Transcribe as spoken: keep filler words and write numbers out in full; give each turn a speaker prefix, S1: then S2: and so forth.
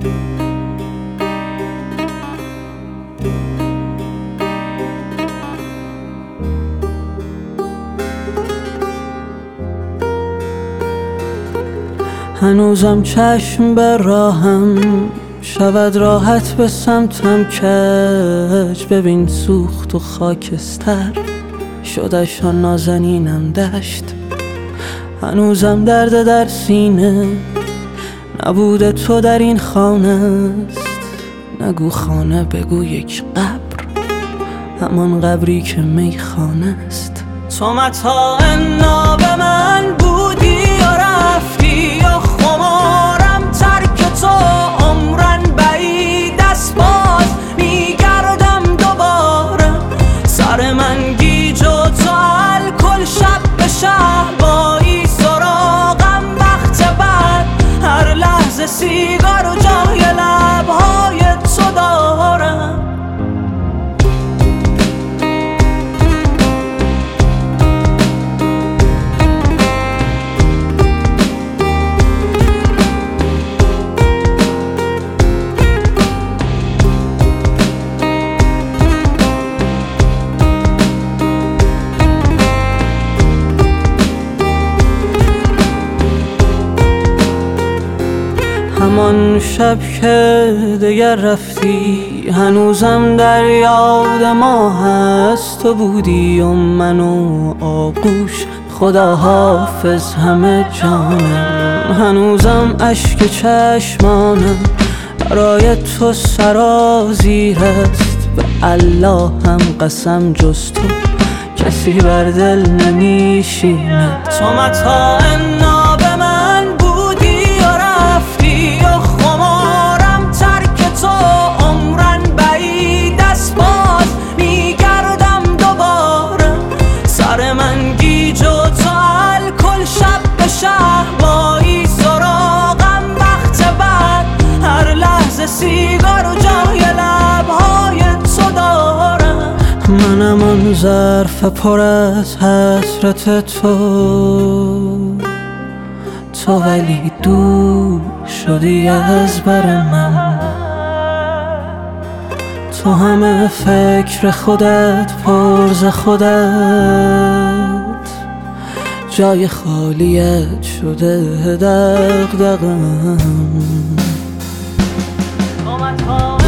S1: هنوزم چشم به راهم شود راحت به سمتم کج. ببین سوخت و خاکستر شدش آن نازنینم دشت. هنوزم درد در سینه نبوده تو در این خانه است. نگو خانه بگو یک قبر، همان قبری که میخانه است. تو متاع ناب من بودی یا رفتی یا خمارم ترک تو عمرن بعید است. باز میگردم دوباره سر من گیج و تو الکل شب به شهر بایی سراغم وقت بعد هر لحظه سیگار و جای لبهای تو دارم. همان شب که دیگر رفتی هنوزم در یاد ما هست. تو بودی و من و آغوش خدا حافظ همه جانم. هنوزم اشک چشمانم برای تو سرازیر است. به الله هم قسم جز تو کسی بر دل نمیشینه. تو متاع ناب من بودی یا رفتی یا خمارم ترک تو عمرن بعید است. باز میگردم دوباره سر من گیج و تو الکل شب به شهر بایی سراغم وقت بعد هر لحظه سیگار و جای لبهای تو دارم. منم آن ظرف پر از حسرت تو، تو ولی دور شدی از بر من. تو همه فکر خودت پر ز خودت جای خالیت شده دغدغه‌ام.